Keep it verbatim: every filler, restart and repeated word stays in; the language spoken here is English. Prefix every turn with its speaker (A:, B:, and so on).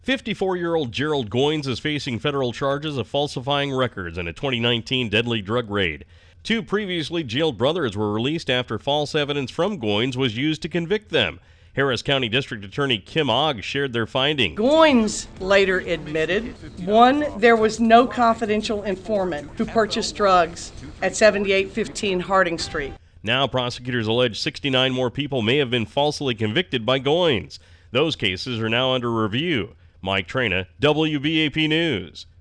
A: fifty-four-year-old Gerald Goins is facing federal charges of falsifying records in a twenty nineteen deadly drug raid. Two previously jailed brothers were released after false evidence from Goins was used to convict them. Harris County District Attorney Kim Ogg shared their findings.
B: Goins later admitted, one, there was no confidential informant who purchased drugs at seventy-eight fifteen Harding Street.
A: Now prosecutors allege sixty-nine more people may have been falsely convicted by Goins. Those cases are now under review. Mike Traina, W B A P News.